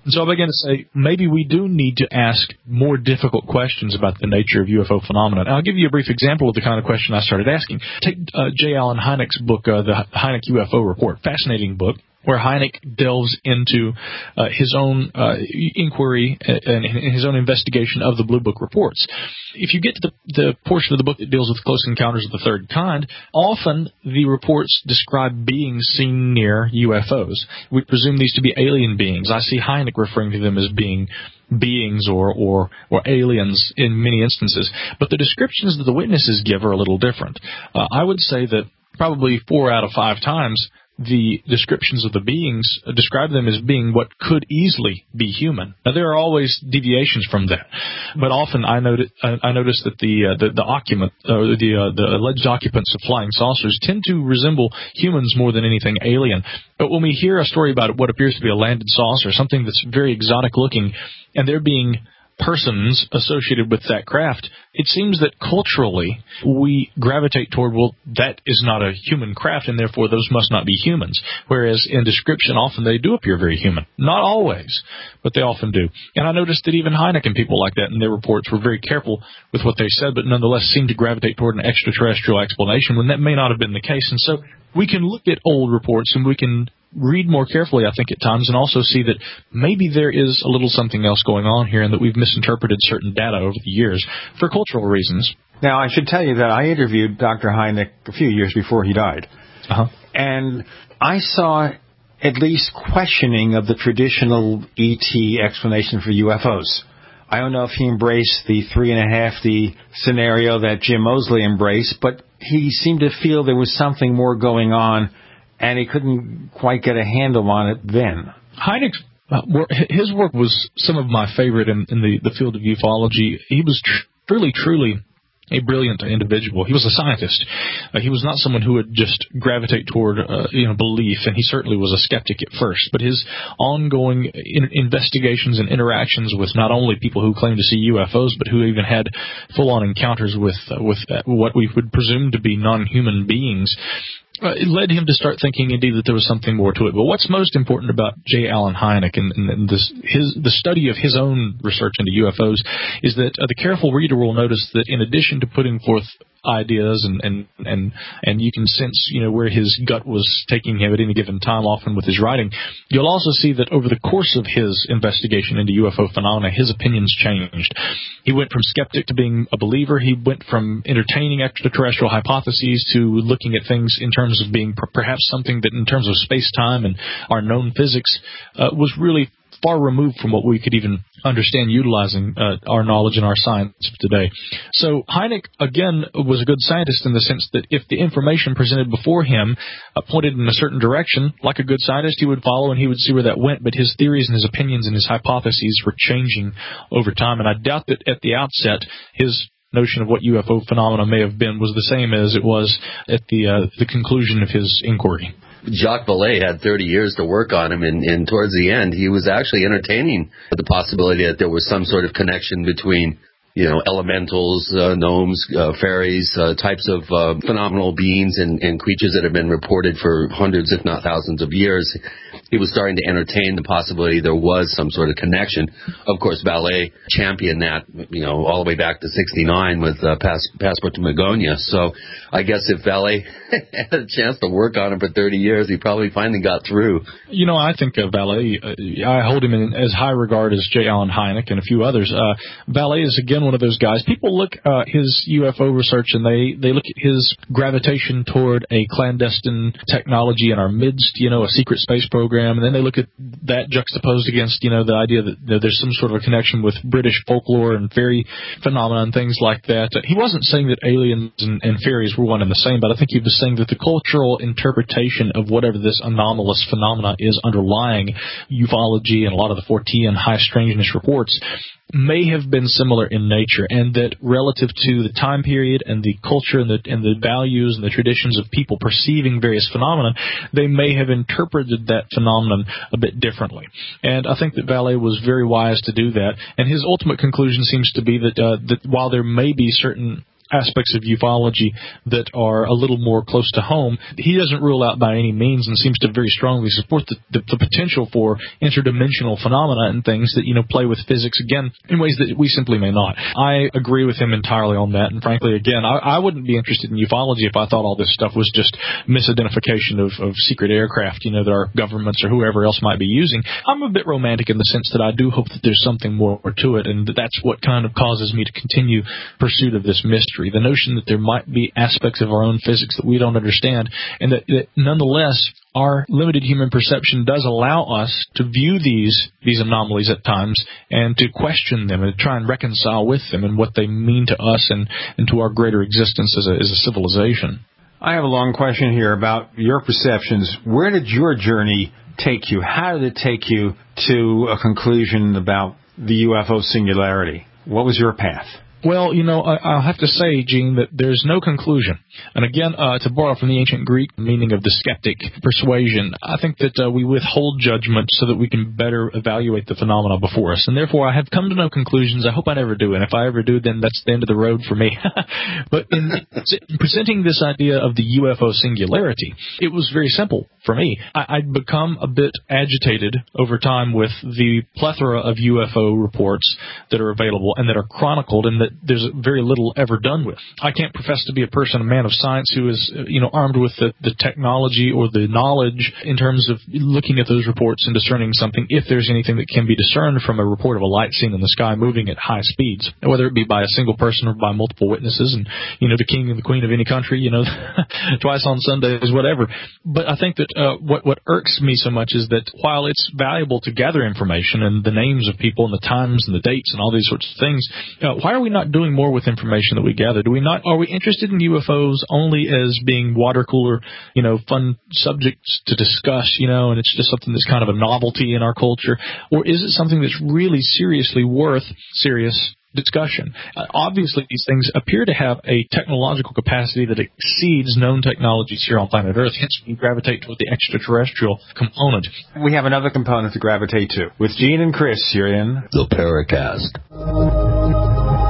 And so I began to say, maybe we do need to ask more difficult questions about the nature of U F O phenomena. And I'll give you a brief example of the kind of question I started asking. Take uh, J. Allen Hynek's book, uh, the Hynek U F O Report, fascinating book, where Hynek delves into uh, his own uh, inquiry and his own investigation of the Blue Book reports. If you get to the, the portion of the book that deals with Close Encounters of the Third Kind, often the reports describe beings seen near U F Os. We presume these to be alien beings. I see Hynek referring to them as being beings or, or, or aliens in many instances. But the descriptions that the witnesses give are a little different. Uh, I would say that probably four out of five times the descriptions of the beings describe them as being what could easily be human. Now, there are always deviations from that, but often I notice, I notice that the, uh, the the occupant, uh, the uh, the alleged occupants of flying saucers tend to resemble humans more than anything alien. But when we hear a story about what appears to be a landed saucer, something that's very exotic looking, and there being persons associated with that craft, it seems that culturally we gravitate toward, well, that is not a human craft, and therefore those must not be humans. Whereas in description, often they do appear very human. Not always, but they often do. And I noticed that even Hynek and people like that in their reports were very careful with what they said, but nonetheless seemed to gravitate toward an extraterrestrial explanation when that may not have been the case. And so we can look at old reports and we can read more carefully, I think, at times, and also see that maybe there is a little something else going on here and that we've misinterpreted certain data over the years for cultural reasons. Now, I should tell you that I interviewed Doctor Hynek a few years before he died. Uh-huh. And I saw at least questioning of the traditional E T explanation for U F Os. I don't know if he embraced the three and a half D scenario that Jim Moseley embraced, but he seemed to feel there was something more going on, and he couldn't quite get a handle on it then. Hynek's uh, work, his work was some of my favorite in, in the, the field of ufology. He was tr- truly, truly a brilliant individual. He was a scientist. Uh, he was not someone who would just gravitate toward uh, you know belief, and he certainly was a skeptic at first. But his ongoing in- investigations and interactions with not only people who claim to see U F Os, but who even had full-on encounters with uh, with uh, what we would presume to be non-human beings, Uh, it led him to start thinking, indeed, that there was something more to it. But what's most important about J. Allen Hynek and, and, and this, his, the study of his own research into U F Os is that uh, the careful reader will notice that in addition to putting forth ideas and, and, and, and you can sense, you know, where his gut was taking him at any given time, often with his writing, you'll also see that over the course of his investigation into U F O phenomena, his opinions changed. He went from skeptic to being a believer. He went from entertaining extraterrestrial hypotheses to looking at things in terms of being per- perhaps something that in terms of space-time and our known physics uh, was really far removed from what we could even understand utilizing uh, our knowledge and our science today. So Hynek, again, was a good scientist in the sense that if the information presented before him uh, pointed in a certain direction, like a good scientist, he would follow and he would see where that went, but his theories and his opinions and his hypotheses were changing over time. And I doubt that at the outset his notion of what U F O phenomena may have been was the same as it was at the uh, the conclusion of his inquiry. Jacques Vallée had thirty years to work on him, and, and towards the end, he was actually entertaining the possibility that there was some sort of connection between, you know, elementals, uh, gnomes, uh, fairies, uh, types of uh, phenomenal beings and, and creatures that have been reported for hundreds, if not thousands of years. He was starting to entertain the possibility there was some sort of connection. Of course, Vallée championed that, you know, all the way back to sixty-nine with uh, Pass- Passport to Magonia. So I guess if Vallée had a chance to work on him for thirty years, he probably finally got through. You know, I think of Vallée, uh, I hold him in as high regard as J. Allen Hynek and a few others. Uh, Vallée is, again, one of those guys. People look at uh, his U F O research and they, they look at his gravitation toward a clandestine technology in our midst, you know, a secret space program, and then they look at that juxtaposed against, you know, the idea that you know, there's some sort of a connection with British folklore and fairy phenomena and things like that. Uh, he wasn't saying that aliens and, and fairies were one and the same, but I think he was saying that the cultural interpretation of whatever this anomalous phenomena is underlying ufology and a lot of the Fortean high strangeness reports may have been similar in nature, and that relative to the time period and the culture and the and the values and the traditions of people perceiving various phenomena, they may have interpreted that phenomenon a bit differently. And I think that Vallée was very wise to do that. And his ultimate conclusion seems to be that uh, that while there may be certain aspects of ufology that are a little more close to home, he doesn't rule out by any means and seems to very strongly support the, the, the potential for interdimensional phenomena and things that, you know, play with physics, again, in ways that we simply may not. I agree with him entirely on that, and frankly, again, I, I wouldn't be interested in ufology if I thought all this stuff was just misidentification of, of secret aircraft, you know, that our governments or whoever else might be using. I'm a bit romantic in the sense that I do hope that there's something more to it, and that's what kind of causes me to continue pursuit of this mystery. The notion that there might be aspects of our own physics that we don't understand, and that, that nonetheless our limited human perception does allow us to view these these anomalies at times and to question them and to try and reconcile with them and what they mean to us and, and to our greater existence as a, as a civilization. I have a long question here about your perceptions. Where did your journey take you? How did it take you to a conclusion about the U F O singularity? What was your path? Well, you know, I, I'll have to say, Gene, that there's no conclusion. And again, uh, to borrow from the ancient Greek meaning of the skeptic, persuasion, I think that uh, we withhold judgment so that we can better evaluate the phenomena before us. And therefore, I have come to no conclusions. I hope I never do. And if I ever do, then that's the end of the road for me. But in, in presenting this idea of the U F O singularity, it was very simple for me. I, I'd become a bit agitated over time with the plethora of U F O reports that are available and that are chronicled and that there's very little ever done with. I can't profess to be a person, a man of science who is, you know, armed with the, the technology or the knowledge in terms of looking at those reports and discerning something, if there's anything that can be discerned from a report of a light seen in the sky moving at high speeds, whether it be by a single person or by multiple witnesses, and, you know, the king and the queen of any country, you know, twice on Sundays, whatever. But I think that uh, what, what irks me so much is that while it's valuable to gather information and the names of people and the times and the dates and all these sorts of things, uh, why are we not doing more with information that we gather? Do we not? Are we interested in U F Os only as being water cooler, you know, fun subjects to discuss, you know, and it's just something that's kind of a novelty in our culture? Or is it something that's really seriously worth serious discussion? Uh, obviously, these things appear to have a technological capacity that exceeds known technologies here on planet Earth. Hence, we gravitate toward the extraterrestrial component. We have another component to gravitate to. With Gene and Chris, you're in the Paracast.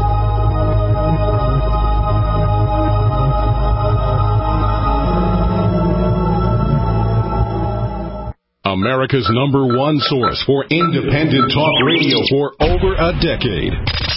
America's number one source for independent talk radio for over a decade.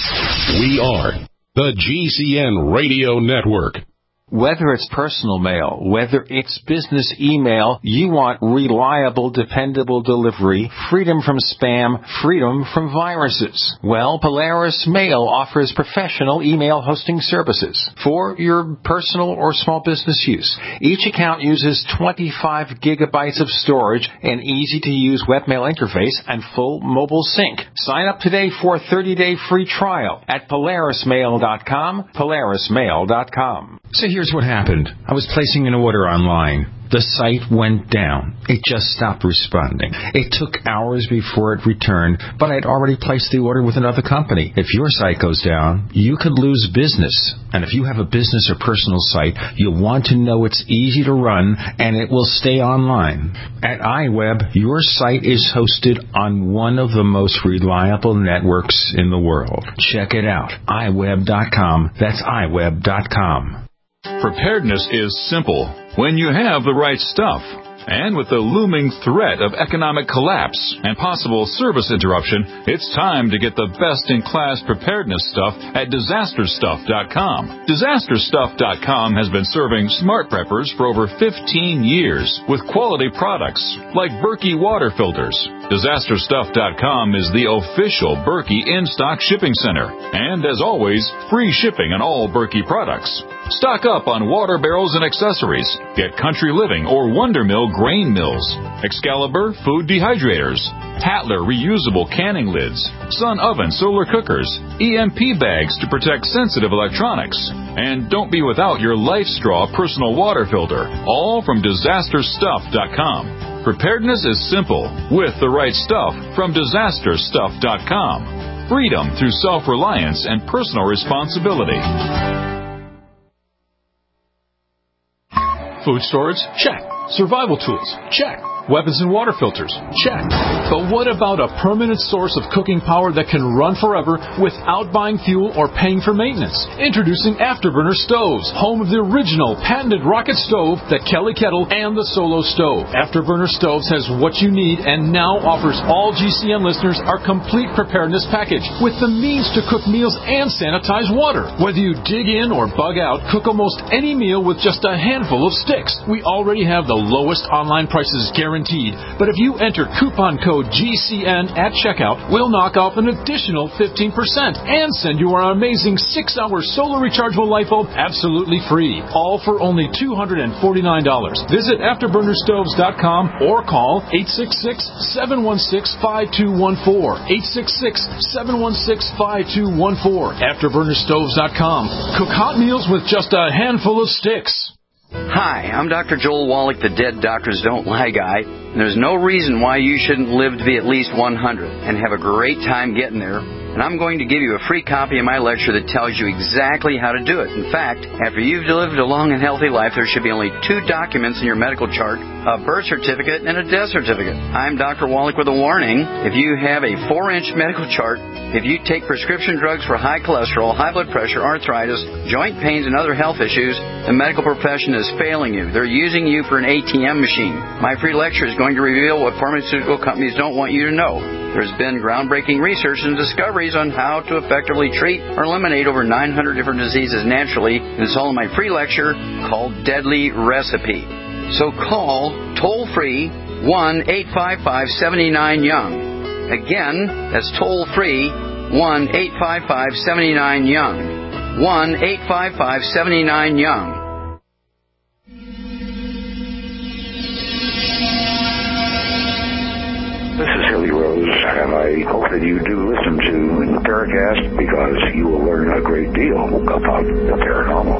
We are the G C N Radio Network. Whether it's personal mail, whether it's business email, you want reliable, dependable delivery, freedom from spam, freedom from viruses. Well, Polaris Mail offers professional email hosting services for your personal or small business use. Each account uses twenty-five gigabytes of storage, an easy-to-use webmail interface, and full mobile sync. Sign up today for a thirty-day free trial at polaris mail dot com, polaris mail dot com. So here's what happened. I was placing an order online. The site went down. It just stopped responding. It took hours before it returned, but I'd already placed the order with another company. If your site goes down, you could lose business. And if you have a business or personal site, you'll want to know it's easy to run and it will stay online. At iWeb, your site is hosted on one of the most reliable networks in the world. Check it out. i web dot com. That's i web dot com. Preparedness is simple when you have the right stuff. And with the looming threat of economic collapse and possible service interruption, it's time to get the best-in-class preparedness stuff at disaster stuff dot com. disaster stuff dot com has been serving smart preppers for over fifteen years with quality products like Berkey water filters. disaster stuff dot com is the official Berkey in-stock shipping center. And as always, free shipping on all Berkey products. Stock up on water barrels and accessories. Get Country Living or Wonder Mill grain mills, Excalibur food dehydrators, Hatler reusable canning lids, Sun oven solar cookers, E M P bags to protect sensitive electronics. And don't be without your Life Straw personal water filter, all from disaster stuff dot com. Preparedness is simple with the right stuff from disaster stuff dot com. Freedom through self-reliance and personal responsibility. Food storage? Check. Survival tools? Check. Weapons and water filters? Check. But what about a permanent source of cooking power that can run forever without buying fuel or paying for maintenance? Introducing Afterburner Stoves, home of the original patented rocket stove, the Kelly Kettle, and the Solo Stove. Afterburner Stoves has what you need and now offers all G C N listeners our complete preparedness package with the means to cook meals and sanitize water. Whether you dig in or bug out, cook almost any meal with just a handful of sticks. We already have the lowest online prices guaranteed, but if you enter coupon code G C N at checkout, we'll knock off an additional fifteen percent and send you our amazing six hour solar rechargeable light bulb absolutely free. All for only two hundred forty-nine dollars. Visit afterburner stoves dot com or call eight six six, seven one six, five two one four. eight six six, seven one six, five two one four. afterburner stoves dot com. Cook hot meals with just a handful of sticks. Hi, I'm Doctor Joel Wallach, the Dead Doctors Don't Lie guy. And there's no reason why you shouldn't live to be at least one hundred and have a great time getting there. And I'm going to give you a free copy of my lecture that tells you exactly how to do it. In fact, after you've lived a long and healthy life, there should be only two documents in your medical chart, a birth certificate and a death certificate. I'm Doctor Wallach with a warning. If you have a four-inch medical chart, if you take prescription drugs for high cholesterol, high blood pressure, arthritis, joint pains, and other health issues, the medical profession is failing you. They're using you for an A T M machine. My free lecture is going to reveal what pharmaceutical companies don't want you to know. There's been groundbreaking research and discoveries on how to effectively treat or eliminate over nine hundred different diseases naturally, and it's all in my free lecture called Deadly Recipe. So call toll-free one eight five five, seven nine, young. Again, that's toll-free one eight five five, seven nine, young. one eight five five, seven nine, young. This is Hilly Rose, and I hope that you do listen to the Paracast because you will learn a great deal about the paranormal.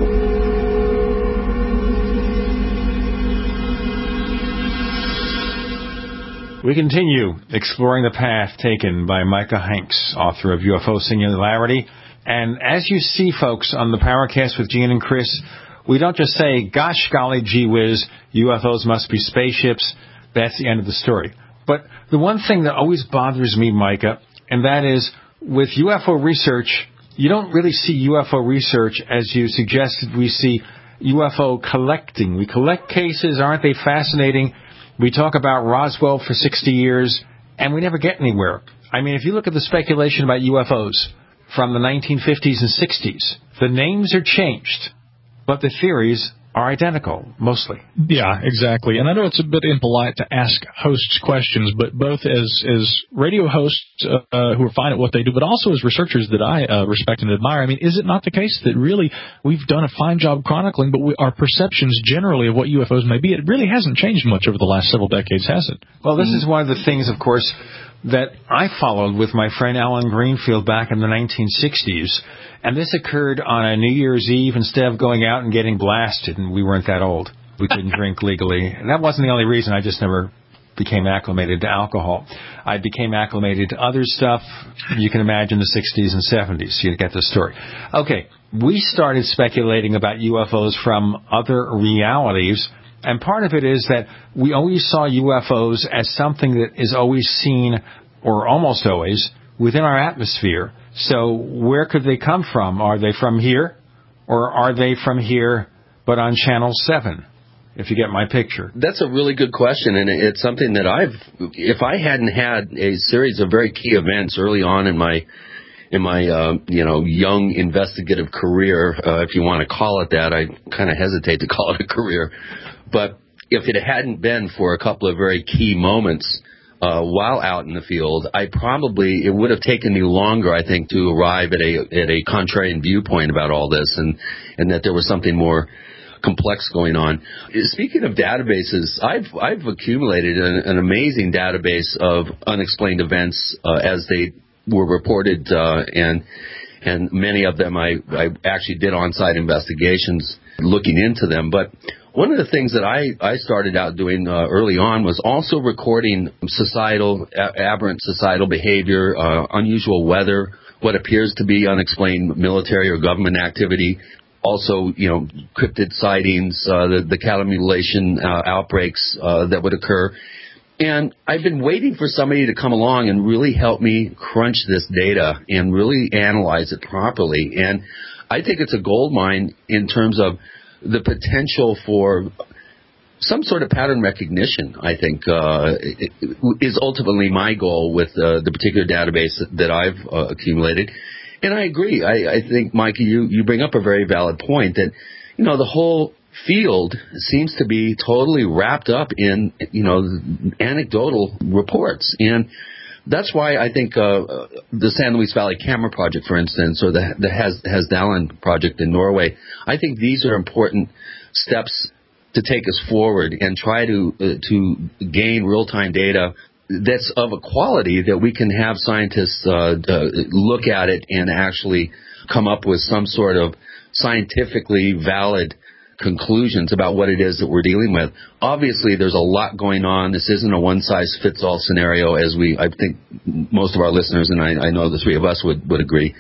We continue exploring the path taken by Micah Hanks, author of U F O Singularity. And as you see, folks, on the Paracast with Gene and Chris, we don't just say, gosh, golly, gee whiz, U F Os must be spaceships. That's the end of the story. But the one thing that always bothers me, Micah, and that is with U F O research, you don't really see U F O research as you suggested we see U F O collecting. We collect cases, aren't they fascinating? We talk about Roswell for sixty years, and we never get anywhere. I mean, if you look at the speculation about U F Os from the nineteen fifties and sixties, the names are changed, but the theories are identical, mostly. Yeah, exactly. And I know it's a bit impolite to ask hosts questions, but both as as radio hosts uh, uh, who are fine at what they do, but also as researchers that I uh, respect and admire, I mean, is it not the case that really we've done a fine job chronicling, but we, our perceptions generally of what U F Os may be, it really hasn't changed much over the last several decades, has it? Well, this is one of the things, of course, that I followed with my friend Alan Greenfield back in the nineteen sixties. And this occurred on a New Year's Eve instead of going out and getting blasted, and we weren't that old. We couldn't drink legally. And that wasn't the only reason. I just never became acclimated to alcohol. I became acclimated to other stuff. You can imagine the sixties and seventies. You get the story. Okay, we started speculating about U F Os from other realities, and part of it is that we always saw U F Os as something that is always seen, or almost always, within our atmosphere. So where could they come from? Are they from here? Or are they from here but on Channel seven? If you get my picture. That's a really good question, and it's something that I've, if I hadn't had a series of very key events early on in my, in my, uh, you know, young investigative career, uh, if you want to call it that, I kind of hesitate to call it a career, but if it hadn't been for a couple of very key moments, Uh, while out in the field, I probably, it would have taken me longer, I think, to arrive at a at a contrarian viewpoint about all this, and, and that there was something more complex going on. Speaking of databases, I've I've accumulated an, an amazing database of unexplained events uh, as they were reported, uh, and and many of them I, I actually did on-site investigations looking into them, but one of the things that I, I started out doing uh, early on was also recording societal, aberrant societal behavior, uh, unusual weather, what appears to be unexplained military or government activity, also, you know, cryptid sightings, uh, the, the cattle mutilation uh, outbreaks uh, that would occur. And I've been waiting for somebody to come along and really help me crunch this data and really analyze it properly. And I think it's a gold mine in terms of the potential for some sort of pattern recognition, I think, uh, is ultimately my goal with uh, the particular database that I've uh, accumulated. And I agree. I, I think, Mikey, you, you bring up a very valid point that, you know, the whole field seems to be totally wrapped up in, you know, anecdotal reports. And that's why I think uh, the San Luis Valley Camera Project, for instance, or the, the Hasdalen Project in Norway, I think these are important steps to take us forward and try to uh, to gain real-time data that's of a quality that we can have scientists uh, uh, look at it and actually come up with some sort of scientifically valid conclusions about what it is that we're dealing with. Obviously, there's a lot going on. This isn't a one-size-fits-all scenario, as we, I think most of our listeners, and I, I know the three of us would, would agree.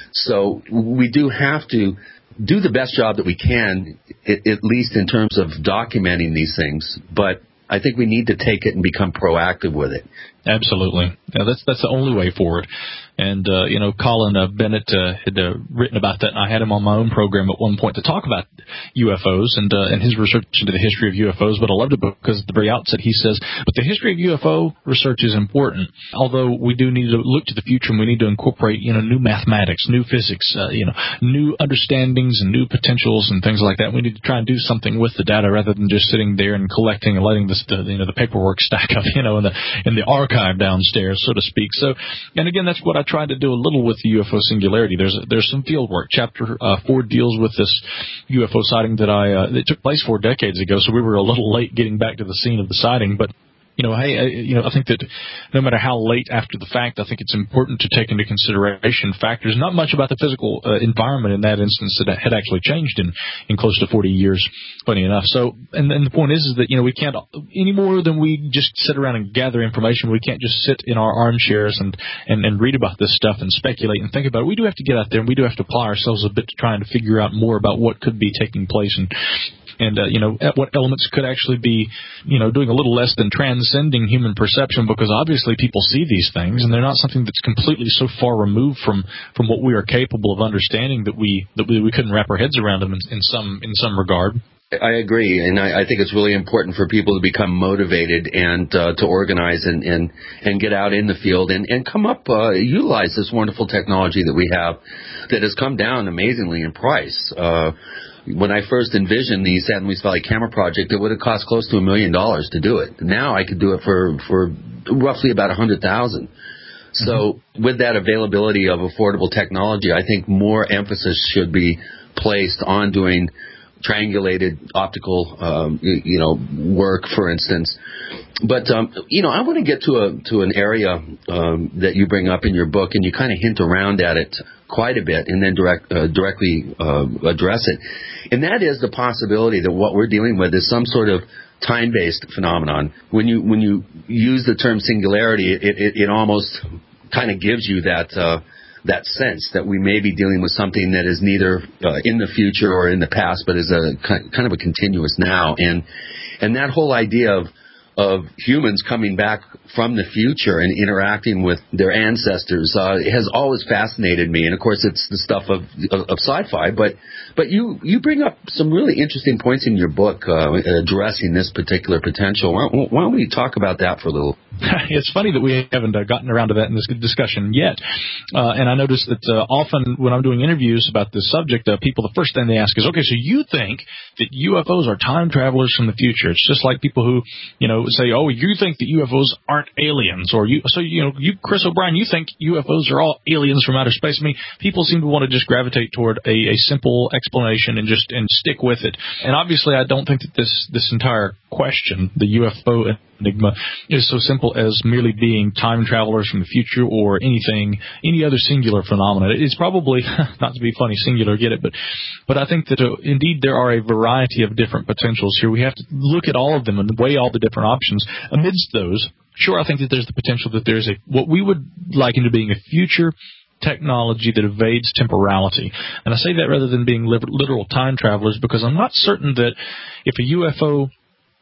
So we do have to do the best job that we can, at least in terms of documenting these things. But I think we need to take it and become proactive with it. Absolutely. Yeah, that's that's the only way forward. And, uh, you know, Colin uh, Bennett uh, had uh, written about that, and I had him on my own program at one point to talk about U F Os and uh, and his research into the history of U F Os. But I loved it because at the very outset he says, but the history of U F O research is important, although we do need to look to the future and we need to incorporate, you know, new mathematics, new physics, uh, you know, new understandings and new potentials and things like that. We need to try and do something with the data rather than just sitting there and collecting and letting the, the you know, the paperwork stack up, you know, in the in the archive downstairs, so to speak. So, and again, that's what I tried to do a little with the U F O singularity. There's there's some field work. Chapter uh, four deals with this U F O sighting that I uh, that took place four decades ago, so we were a little late getting back to the scene of the sighting, but. You know, hey, I, you know, I think that no matter how late after the fact, I think it's important to take into consideration factors, not much about the physical uh, environment in that instance that had actually changed in, in close to forty years, funny enough. So, and, and the point is, is that, you know, we can't, any more than we just sit around and gather information, we can't just sit in our armchairs and, and, and read about this stuff and speculate and think about it. We do have to get out there and we do have to apply ourselves a bit to trying to figure out more about what could be taking place and, and, uh, you know, what elements could actually be, you know, doing a little less than transcending human perception, because obviously people see these things and they're not something that's completely so far removed from, from what we are capable of understanding that we, that we, we couldn't wrap our heads around them in, in some, in some regard. I agree, and I, I think it's really important for people to become motivated and uh, to organize and, and, and get out in the field and, and come up, uh, utilize this wonderful technology that we have that has come down amazingly in price. Uh, when I first envisioned the San Luis Valley Camera Project, it would have cost close to a million dollars to do it. Now I could do it for, for roughly about a hundred thousand. So mm-hmm. with that availability of affordable technology, I think more emphasis should be placed on doing triangulated optical, um, you, you know, work, for instance. But, um, you know, I want to get to a to an area um, that you bring up in your book, and you kind of hint around at it quite a bit and then direct, uh, directly uh, address it. And that is the possibility that what we're dealing with is some sort of time-based phenomenon. When you when you use the term singularity, it, it, it almost kind of gives you that uh, that sense that we may be dealing with something that is neither uh, in the future or in the past, but is a kind of a continuous now. And and that whole idea of of humans coming back from the future and interacting with their ancestors uh, has always fascinated me. And of course, it's the stuff of of, of sci-fi. But but you you bring up some really interesting points in your book uh, addressing this particular potential. Why, why don't we talk about that for a little? It's funny that we haven't uh, gotten around to that in this discussion yet. Uh, and I notice that uh, often when I'm doing interviews about this subject, uh, people, the first thing they ask is, okay, so you think that U F Os are time travelers from the future? It's just like people who, you know, say, oh, you think that U F Os aren't aliens, or you, so, you know, you, Chris O'Brien, you think U F Os are all aliens from outer space. I mean, people seem to want to just gravitate toward a, a simple explanation and just, and stick with it. And obviously I don't think that this, this entire question, the U F O enigma, is so simple as merely being time travelers from the future or anything, any other singular phenomenon. It's probably, not to be funny, singular, get it, but, but I think that uh, indeed there are a variety of different potentials here. We have to look at all of them and weigh all the different options. Amidst those, sure, I think that there's the potential that there's a, what we would liken to being a future technology that evades temporality. And I say that rather than being literal time travelers, because I'm not certain that if a U F O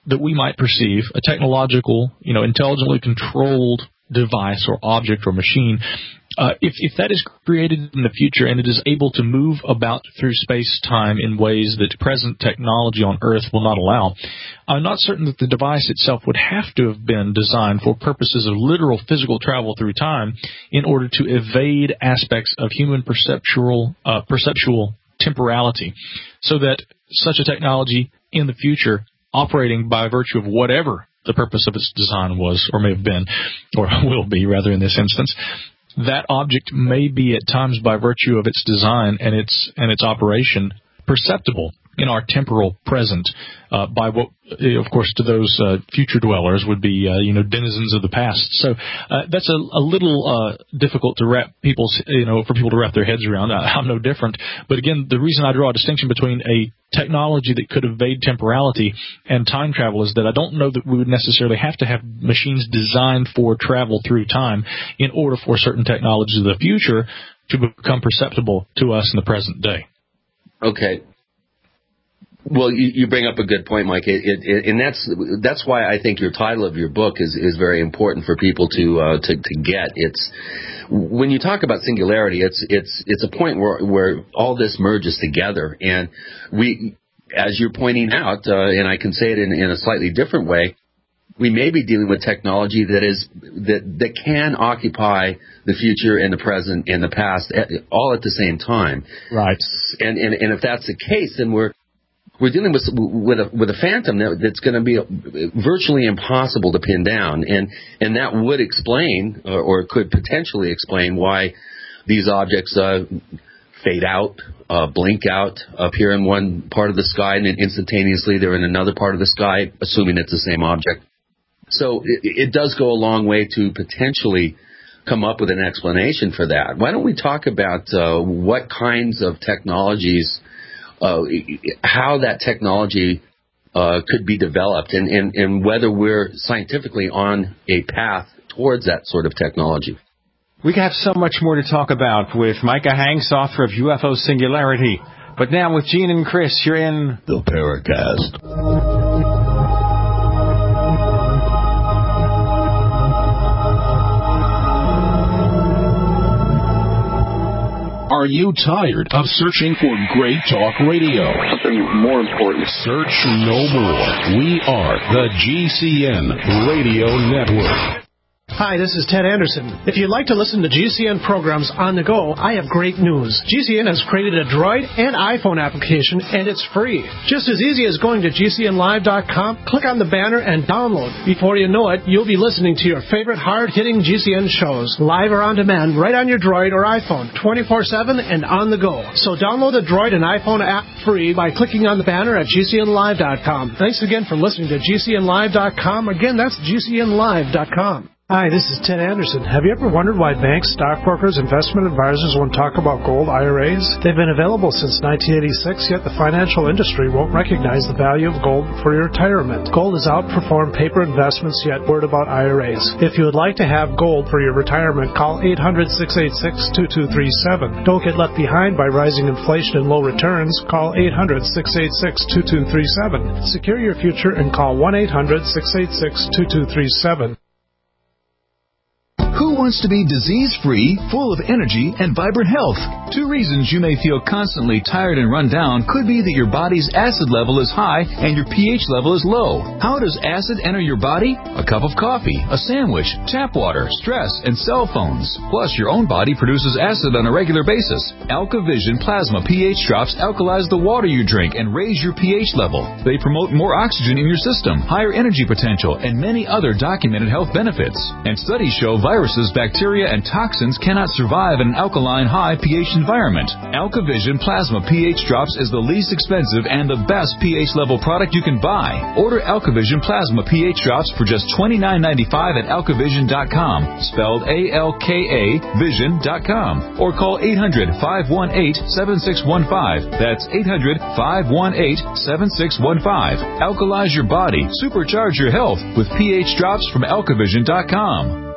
that we might perceive, a technological, you know, intelligently controlled device or object or machine, uh, if, if that is created in the future and it is able to move about through space-time in ways that present technology on Earth will not allow, I'm not certain that the device itself would have to have been designed for purposes of literal physical travel through time in order to evade aspects of human perceptual, uh, perceptual temporality, so that such a technology in the future, operating by virtue of whatever the purpose of its design was, or may have been, or will be, rather, in this instance, that object may be at times, by virtue of its design and its and its operation, perceptible in our temporal present uh, by what, of course, to those uh, future dwellers would be, uh, you know, denizens of the past. So uh, that's a, a little uh, difficult to wrap people's, you know, for people to wrap their heads around. I, I'm no different. But again, the reason I draw a distinction between a technology that could evade temporality and time travel is that I don't know that we would necessarily have to have machines designed for travel through time in order for certain technologies of the future to become perceptible to us in the present day. Okay. Well, you, you bring up a good point, Mike, it, it, it, and that's that's why I think your title of your book is, is very important for people to uh, to to get. It's when you talk about singularity, it's it's it's a point where where all this merges together, and we, as you're pointing out, uh, and I can say it in, in a slightly different way, we may be dealing with technology that is that that can occupy the future and the present and the past all at the same time. Right. And and, and if that's the case, then we're We're dealing with with a, with a phantom that, that's going to be virtually impossible to pin down, and and that would explain, or, or could potentially explain, why these objects uh, fade out, uh, blink out, appear in one part of the sky, and then instantaneously they're in another part of the sky, assuming it's the same object. So it, it does go a long way to potentially come up with an explanation for that. Why don't we talk about uh, what kinds of technologies, Uh, how that technology uh, could be developed, and, and, and whether we're scientifically on a path towards that sort of technology. We have so much more to talk about with Micah Hanks, author of U F O Singularity. But now with Gene and Chris, you're in the Paracast. Are you tired of searching for great talk radio? Something more important. Search no more. We are the G C N Radio Network. Hi, this is Ted Anderson. If you'd like to listen to G C N programs on the go, I have great news. G C N has created a Droid and iPhone application, and it's free. Just as easy as going to G C N live dot com, click on the banner, and download. Before you know it, you'll be listening to your favorite hard-hitting G C N shows, live or on demand, right on your Droid or iPhone, twenty-four seven and on the go. So download the Droid and iPhone app free by clicking on the banner at G C N live dot com. Thanks again for listening to G C N live dot com. Again, that's G C N live dot com. Hi, this is Ted Anderson. Have you ever wondered why banks, stockbrokers, investment advisors won't talk about gold I R As? They've been available since nineteen eighty-six, yet the financial industry won't recognize the value of gold for your retirement. Gold has outperformed paper investments, yet word about I R As. If you would like to have gold for your retirement, call eight hundred, six eight six, two two three seven. Don't get left behind by rising inflation and low returns. Call eight hundred, six eight six, two two three seven. Secure your future and call one eight hundred, six eight six, two two three seven. Who wants to be disease-free, full of energy, and vibrant health? Two reasons you may feel constantly tired and run down could be that your body's acid level is high and your pH level is low. How does acid enter your body? A cup of coffee, a sandwich, tap water, stress, and cell phones. Plus, your own body produces acid on a regular basis. AlkaVision Plasma pH drops alkalize the water you drink and raise your pH level. They promote more oxygen in your system, higher energy potential, and many other documented health benefits. And studies show viruses, bacteria, and toxins cannot survive in an alkaline high pH environment. AlkaVision Plasma pH Drops is the least expensive and the best pH level product you can buy. Order AlkaVision Plasma pH Drops for just twenty-nine ninety-five at alkavision dot com, spelled A L K A vision dot com, or call eight hundred, five one eight, seven six one five. That's eight hundred, five one eight, seven six one five. Alkalize your body, supercharge your health with pH Drops from alkavision dot com.